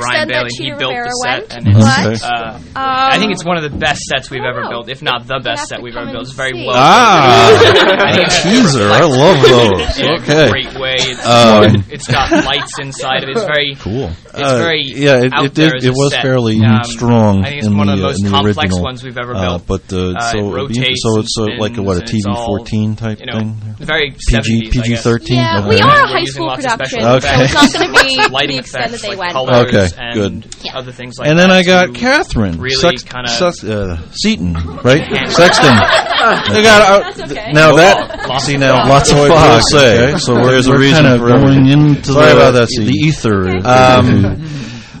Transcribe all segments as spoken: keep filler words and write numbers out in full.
Brian extent that Bailey. He Cheetah built Rivera the set, went. and it's, What? uh, Um, I think it's one of the best sets we've ever wow. built, if not the best set we've ever built. It's very see. well. Ah, I think it teaser. I reflects love the those. music in a Okay. great way. It's, Um, it's got lights inside of it. It's very cool. It's Uh, very yeah, it, out it there did. as It a was set. fairly Um, strong I think it's in one the, of the uh, most in the complex original. ones we've ever Uh, built. but uh, Uh, so it it'd be- rotates so it's uh, and like a, what a spins, T V and it's all, fourteen type you know, thing. very P G seventies, I P G guess. thirteen. Yeah, Okay. we are a We're high using school lots of production, special Okay. so it's not going to be to lighting the extent effects, that they like went. colors Okay, and good. Yeah. other things like And that. then I got to Catherine really Sex, kinda- Sex, uh, Seaton, right? Yeah. Sexton. I got uh, That's okay. now Oh, that lots see of now fog. lots of We'll fog. say. Okay, so we're, There's a we're reason kind of for going everything. into Sorry the, about that, the Seaton. ether. Um, Um,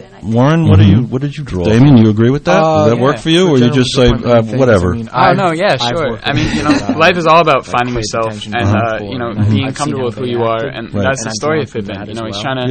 Warren, what do you what did you draw? Damien, you agree with that? Uh, Does that yeah. work for you, or For you just say general uh, things, whatever? I mean, oh no, yeah, sure. I mean, you know, life is all about finding yourself and uh, you know being comfortable with who you are, and Right. that's the story of Pippin. You know, he's trying to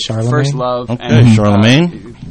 first love. Okay, and, Charlemagne. Uh,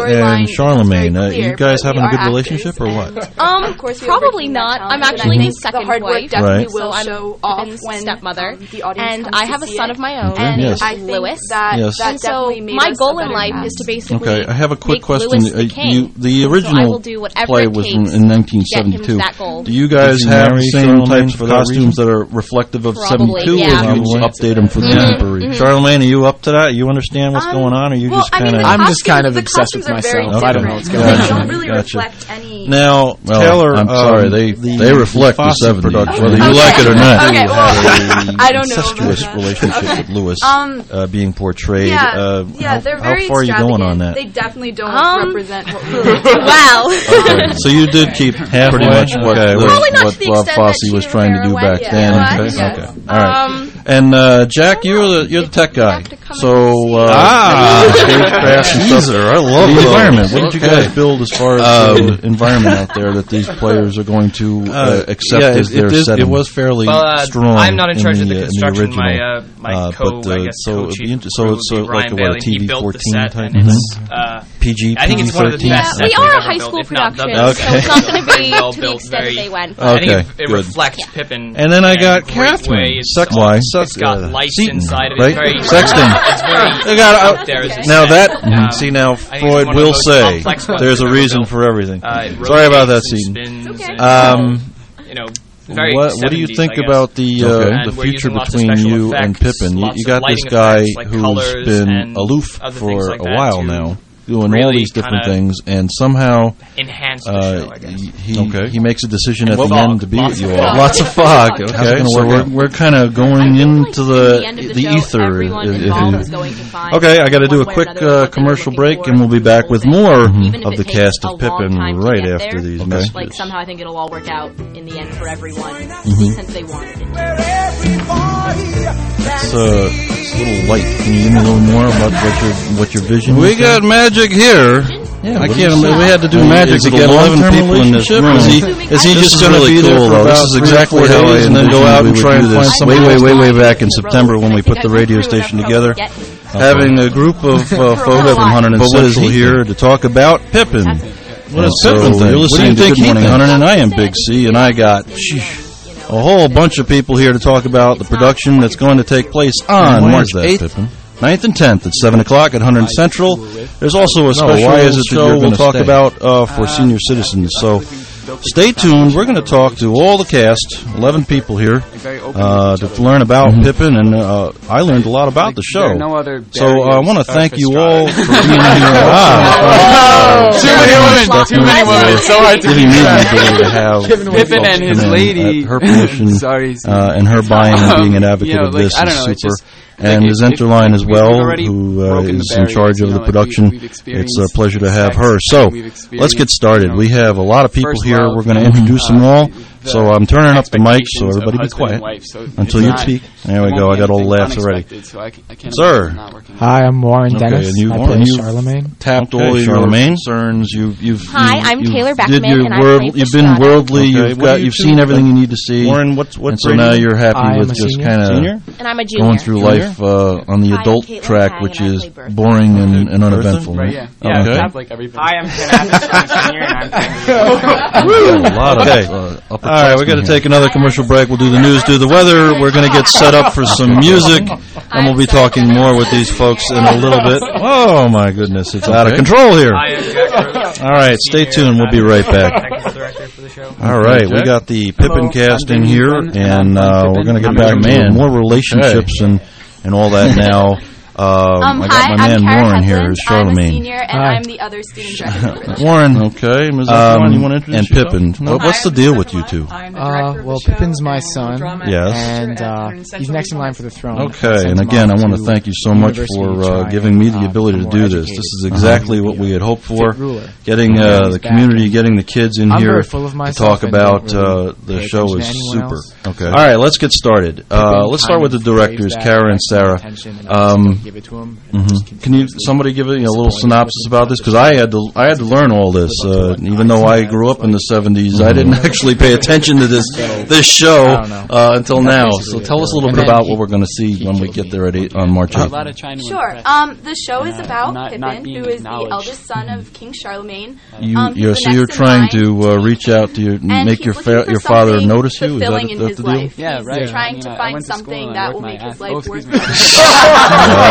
and Charlemagne. Uh, you guys having a good relationship or what? Um, of course probably not. I'm actually his second wife, right. so I'm Pippin's stepmother, and I have a son of my own, okay. and yes. I Lewis. That, yes. that And so my goal in life is to basically okay. I have a quick make question. Lewis the Uh, king. you, the original so I will do whatever play it was takes in nineteen to get him to seventy-two. that goal. Do you guys Did you have marry the same Charlemagne types for of that costumes reason? that are reflective of Probably, seventy-two, yeah. or do you we'll update them for the Yeah. temporary. Mhm. Charlemagne, are you up to that? You understand what's um, going on, or you well, just I mean, kind of? I'm just kind of obsessed with myself. Okay. I don't know what's going Gotcha. on. They don't really Gotcha. reflect any. Now, well, Taylor, I'm sorry, um, they the- they reflect the the Fosse seventies, production. whether you Okay. like it or not. Okay, well, had a I don't know about incestuous that. relationship Okay. with Lewis Um, uh, being portrayed. Yeah, uh, yeah, how, they're how very far are you going on that? They definitely don't Um, represent what we really do. Wow. Okay. So you did keep halfway, pretty much what, Okay. the, Probably not what to the Bob extent Fosse that was Cheetah trying to do Rivera back went. then. Yeah. Okay, Yes. okay, all right. Um, And uh, Jack, you're the you're the tech guy. So uh, Ah. stagecraft and stuff. Teaser. I love the those. environment. What did you Okay. guys build as far as Um, the environment out there that these players are going to uh, Uh, accept yeah, as it, their it, is, setting? it was fairly Well, uh, strong. I'm not in charge in of the the, uh, in the construction. original. my uh, my Uh, co, but, uh, I guess, so it'd co-chief be inter- so would it's, be uh, like Ryan a, what, a Bailey. T V He built the fourteen set, type? and it's uh, P G, I think it's one of the P G best yeah, sets we we've are a ever high built, school if not the production, best. so it's not going to Very be well to the built, extent very- that they went. I think Okay, it, it good. reflects Pippin. And then I in a got great Catherine. way. It's Sex- all- why? It's got Uh, lights Seton, inside. right? It's very Sexting. It's very They got out out. there as a Now set. that Um, see now I think it's Freud one of will the most say complex ones there's a we've ever reason built. for everything. Uh, it Sorry about that, rotates and Seton. spins Okay. and, Um, you know, very what, what do you seventies, think I guess. about the uh, Okay. the And we're future using lots of between special you and effects, Pippin? You, lots you of got this lighting guy effects, like who's colors been and aloof other for things like a that while to now, doing all really these different kinda things, and somehow enhance the uh, show, I guess. he Okay. he makes a decision at And the fog. end to be Lots with you of all. fog. Lots of fog. Okay, How's it gonna so work we're out? we're kind of going into the the end of the, the show, ether. everyone if- if involved you- is going to find Okay, I got to do a one way or quick another uh, what they were commercial looking break, for and we'll be in back the with whole more thing. Even if of it the takes cast a of long Pippin time to right get after there, these Like messages. somehow I think it'll all work out in the end for everyone, since they wanted it to. It's uh, it's a little light. Can you give me a little more about what your what your vision? We is got there? magic here. Yeah, I what can't do you imagine. say? We had to do I mean, magic is to it a get eleven long-term people in this relationship? room. Is he is he This just is going to really be there cool, for though. about This is three or exactly four how I days and then go envisioned out we and would try do and this. find Way, somebody way, else? way, way back in September when we put the radio station together, having a group of uh, folks from Hunter and But what does Central he here to talk about Pippin. What does So Pippin think? you're What do listening you to think Good he Morning thinks? Hunter, and I am Big C, and I got sheesh, a whole bunch of people here to talk about the production that's going to take place on When March is that, eighth, Pippin? ninth and tenth at seven o'clock at Hunter and Central. There's also a special why is it that show you're we'll gonna talk stay? about uh, for senior citizens. So stay tuned. We're going to talk to all the cast, eleven people here, uh, to learn about Mm-hmm. Pippin, and uh, I learned a lot about the show. no other So uh, I want to thank you all for being here. Oh, too many women, Definitely too many women. for So hard to giving keep me the track. ability to have Pippin folks and his come in lady. at her permission, Sorry, uh, and her buying and being an advocate You know, of like, this I don't is know, it's super. just- And like, Liz if- Enterline as we've well, already who uh, broken the is in charge barriers, of you the know, like, production. we- we've It's a experienced pleasure to have sex, her. So we've let's get experienced, started. you know, We have a lot of people first here. love, We're going to introduce them all. So I'm turning up the mic, so expectations of everybody be husband and quiet wife, so until it's you not- speak. There it we won't go. be I got all the anything laughs already. unexpected, so I c- I can't Sir. imagine not working out. Hi, I'm Warren Okay, Dennis. and you- I and play you- Charlemagne. Tapped Okay, all your Charlemagne. concerns. You've, you've, Hi, you've, I'm you've Taylor did Beckman, your and I world, play You've been Pastrana. worldly. Okay, You've what got. do you You've two- seen everything you need to see. Warren, what what and so grade now are you? you're happy I am with a just senior. kind of Senior? And I'm a junior. going through Junior? life uh, on the Hi, I'm adult Caitlin track, Tang, which and I is play Bertha. boring and, and Bertha? uneventful. Right, right? yeah. Yeah, Okay. tap like everything. Hi, I'm Ken Abbott. I'm a senior, and I'm A lot of Okay. uh, upper All right, we classmen got to here. take another commercial break. We'll do the news, do the weather. We're going to get set up for some music, and we'll be talking more with these folks in a little bit. Oh my goodness, it's out of control here. I am Jack Rose. All right, stay tuned. We'll be right back. Technical director for the show. All right, we Jack? got the Pippin cast in here, and uh, we're going to get I'm back your to man. more relationships and, and all that now. Um, Um, I got hi, my man I'm Kara Warren Hepland. here, is I'm a Charlemagne. senior, and Hi. I'm the other student director for the show. Warren, Okay, Miz um, Epstein, you want to introduce and yourself? Pippin. No? What- What's the deal with you two? Uh, well, Pippin's my son. Yes. And uh, he's next in line for the throne. Okay, and again, I want to thank you so much for uh, giving me the ability to do this. This is exactly what we had hoped for, getting uh, the community, getting the kids in I'm here very full of to myself talk and about don't really uh, the pay show attention is to anyone super. else. Okay. All right, let's get started. Uh, let's start with the directors, Kara and Sarah. Um, Give it to him. mhm. Can you somebody give a you know, little synopsis about this? Because I had to I had to learn all this. Uh, even though I grew up in the seventies, I didn't actually pay attention to this this show uh, until now. So tell us a little bit about what we're going to see when we get there at eight, on March A eighth. lot of China Sure. Um, the show is Uh, about not- Pippin, not being who is the acknowledged. eldest son of King Charlemagne. You, Um, he's you're, the so you're next in trying line to uh, reach out to your, and make he's your looking fa- for your father something notice you. Is that, fulfilling is in that his the deal? life. Yeah, He's right. trying I mean, to I- I find went to something school and I that worked will my make his ass- life oh, worth excuse me. living.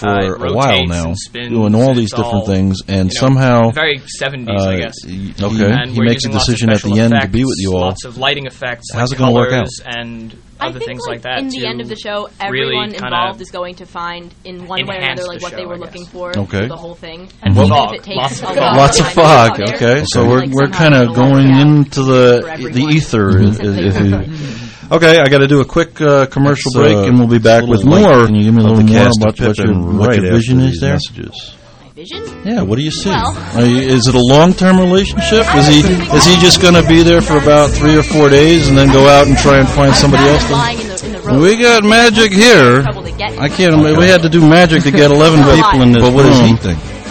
for a while rotates now, and spins, doing all and these it's different all, things, and you know, somehow very seventies, uh, I guess. he, Okay. And he we're makes a using lots of decision at special the end effects, to be with you all. Lots of lighting effects. How's like it gonna work colors out? And I other think things like, like that. in the to end of the show, really everyone kinda involved is going to find in one way or enhance another like the what they show, were I looking guess. for Okay. through the whole thing. And Even fog. if it takes Lots of a fog. long Lots of time to fog. get Okay, there, so we're like, we're somehow kind of it'll work going out into for the everyone. the ether. If, if you, okay, I got to do a quick uh, commercial That's, break, uh, and we'll be back a with little more. late. Can you give me a Of little the more cast of about what your, Pippin what right your after vision is these there? Messages. Vision? Yeah, what do you see? Well- Are you, is it a long-term relationship? Is he is he just going to be there for about three or four days and then go out and try and find somebody else? To, Lying in the, in the road. we got magic here. Trouble to get I can't. We had to do magic to get eleven Okay. people in this But what does he room. think?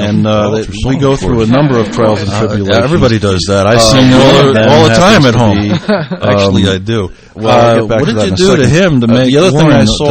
and uh, they, we go through a number of trials and tribulations. Uh, everybody does that. I Uh, see it one all, of all them the time happens at to home. be, Actually, um, I do. Well, I'll uh, get back what to did that you in a do to second. him to Uh, make the other thing Warren I saw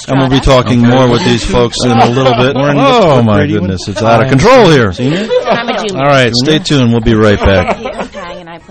And we'll be talking Okay. more with these folks in a little bit. Lauren, Oh, what's my Brady goodness. one? It's out of control here. Senior? I'm a junior. All right, stay tuned. We'll be right back. Okay, and I play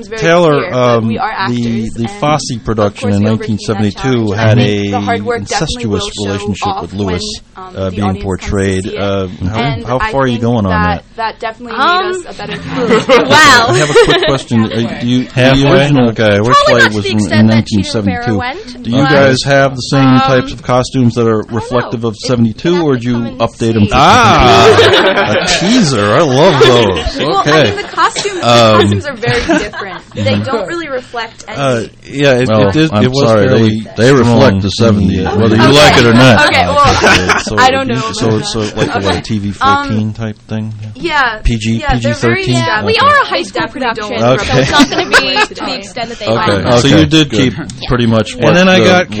becomes very Taylor, clear that um, we are actors. the the and Fosse production of course in we nineteen overcame that seventy-two challenge. had I think the a hard work definitely incestuous will show relationship off with Lewis when, um, uh, the being audience comes to portrayed. see it. Uh, how And how I far are you think going on that? that? That definitely Um, made us a better team. Wow. I have a quick question. Uh, do you, the Halfway? original okay, which Probably play not to was the in, extent in that nineteen Cheetah Rivera seventy-two? went, Do you but- guys have the same Um, types of costumes that are reflective of seventy-two, or do you come and update them? see. Ah, a teaser. I love those. Well, I Okay. mean, the costumes, Um, the costumes are very different. They don't really reflect any. Uh, yeah, it, Well, it, did, I'm it was sorry, fairly they- they strong reflect the in seventies, uh, whether you Okay. like it or not. Okay, well, so I don't know So about it's so that. like a Okay. what, T V fourteen type thing. yeah, P G yeah, P G they're very thirteen? Yeah, we Okay. are a high school Definitely don't production, Okay. so it's not going to be to the today. extent that they Okay, want. so Okay, you did good. keep pretty much. And then I got what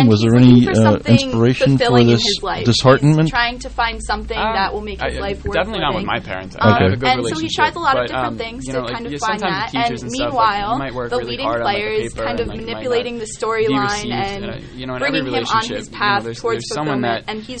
writing? Was there any for uh, inspiration for fulfilling in this his life. disheartenment? He's trying to find something Um, that will make his I- life worth definitely not with living. my parents. Um, I have a good and so he relationship, tries a lot of but, different um, things you to know, like, kind of yeah, find sometimes that. And teachers and stuff, like, meanwhile, you might work the really leading hard on, like, a player is paper kind of and, like, you might manipulating not the be storyline received, and uh, you know, in every bringing him on relationship, his you know, path there's- towards there's someone fulfillment. that And he's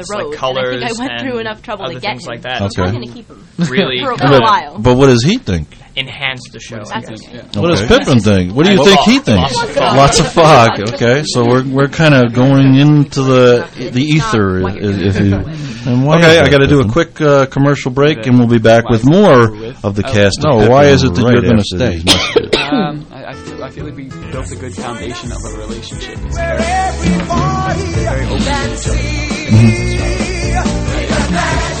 the road. like colors, and I think I went and through enough trouble other to get things him. like that. I'm Okay. probably going to keep him Really for a But, little while. but what does he think? enhanced the show. I guess. Yeah. What does Okay. Pippin think? What do you Well, think he lots thinks? of fog. Lots of fog. Okay, so we're we're kind of going into the the ether, if, if you. And why Okay, is I that, got to do a Pippin? quick uh, commercial break, and we'll be back with more of the cast. of No, Pippin why is it that right you're going to after stay? these messages. Um, I, I feel I feel like we built a good foundation of a relationship. It's very, very open to each other. Mhm.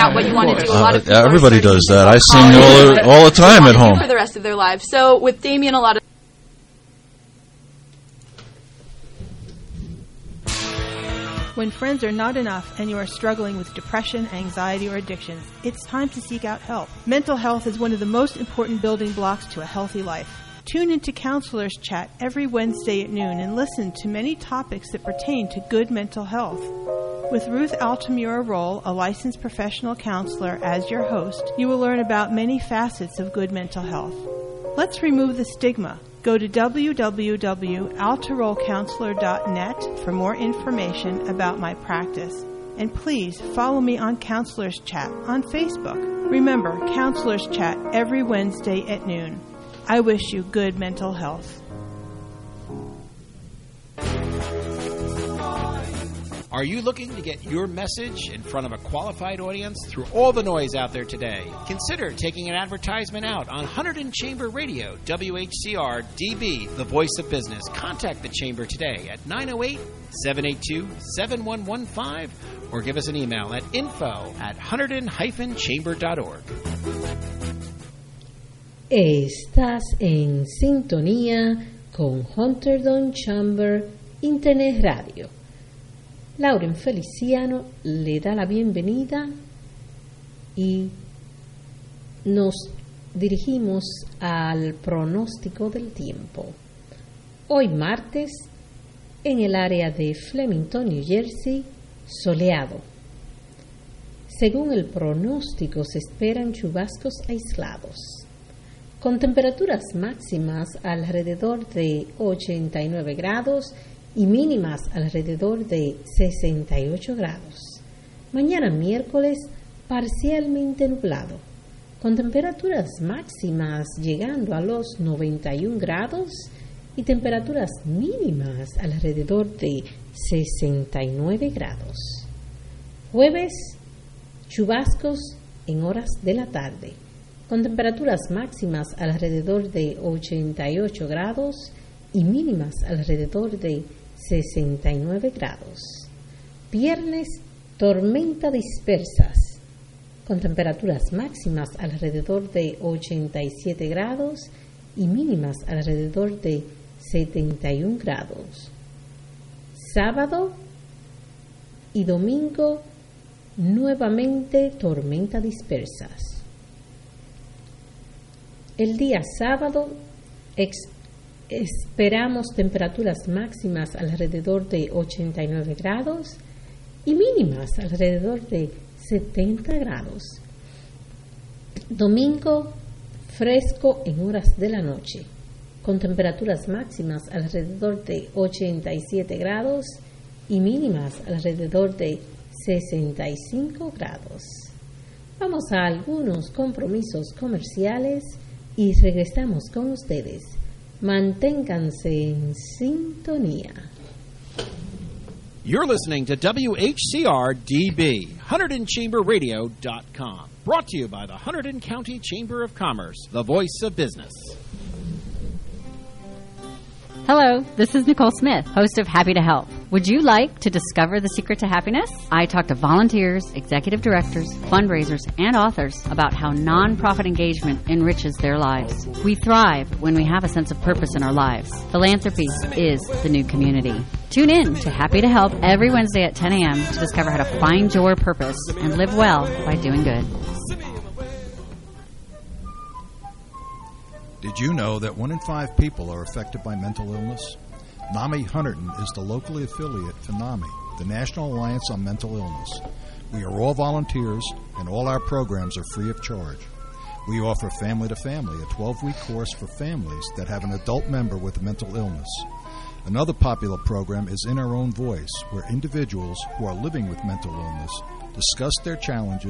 out what you want to do. A lot of Uh, everybody does that. I sing all the, all the time at home. For the rest of their lives. So with Damien, a lot of When friends are not enough and you are struggling with depression, anxiety, or addictions, it's time to seek out help. Mental health is one of the most important building blocks to a healthy life. Tune into Counselors Chat every Wednesday at noon and listen to many topics that pertain to good mental health. With Ruth Altamura Roll, a licensed professional counselor, as your host, you will learn about many facets of good mental health. Let's remove the stigma. Go to w w w dot altaroll counselor dot net for more information about my practice. And please follow me on Counselors Chat on Facebook. Remember, Counselors Chat every Wednesday at noon. I wish you good mental health. Are Are you looking to get your message in front of a qualified audience through all the noise out there today? Consider taking an advertisement out on Hunterdon Chamber Radio, W H C R D B, the voice of business. Contact the Chamber today at nine oh eight, seven eight two, seven one one five or give us an email at info at hunterdon dash chamber dot org. Estás en sintonía con Hunterdon Chamber Internet Radio. Lauren Feliciano le da la bienvenida y nos dirigimos al pronóstico del tiempo. Hoy martes, en el área de Flemington, New Jersey, soleado. Según el pronóstico, se esperan chubascos aislados, con temperaturas máximas alrededor de ochenta y nueve grados y mínimas alrededor de sesenta y ocho grados. Mañana miércoles, parcialmente nublado, con temperaturas máximas llegando a los noventa y un grados y temperaturas mínimas alrededor de sesenta y nueve grados. Jueves, chubascos en horas de la tarde, con temperaturas máximas alrededor de ochenta y ocho grados y mínimas alrededor de sesenta y nueve grados. Viernes, tormenta dispersas, con temperaturas máximas alrededor de ochenta y siete grados y mínimas alrededor de setenta y un grados. Sábado y domingo, nuevamente tormenta dispersas. El día sábado, ex esperamos temperaturas máximas alrededor de ochenta y nueve grados y mínimas alrededor de setenta grados. Domingo, fresco en horas de la noche, con temperaturas máximas alrededor de ochenta y siete grados y mínimas alrededor de sesenta y cinco grados. Vamos a algunos compromisos comerciales y regresamos con ustedes. Manténganse en sintonía. You're listening to W H C R D B, Hunterdon Chamber Radio dot com. Brought to you by the Hunterdon County Chamber of Commerce, the voice of business. Hello, this is Nicole Smith, host of Happy to Help. Would you like to discover the secret to happiness? I talk to volunteers, executive directors, fundraisers, and authors about how nonprofit engagement enriches their lives. We thrive when we have a sense of purpose in our lives. Philanthropy is the new community. Tune in to Happy to Help every Wednesday at ten a.m. to discover how to find your purpose and live well by doing good. Did you know that one in five people are affected by mental illness? NAMI Hunterdon is the locally affiliate for NAMI, the National Alliance on Mental Illness. We are all volunteers, and all our programs are free of charge. We offer Family to Family, a twelve-week course for families that have an adult member with a mental illness. Another popular program is In Our Own Voice, where individuals who are living with mental illness discuss their challenges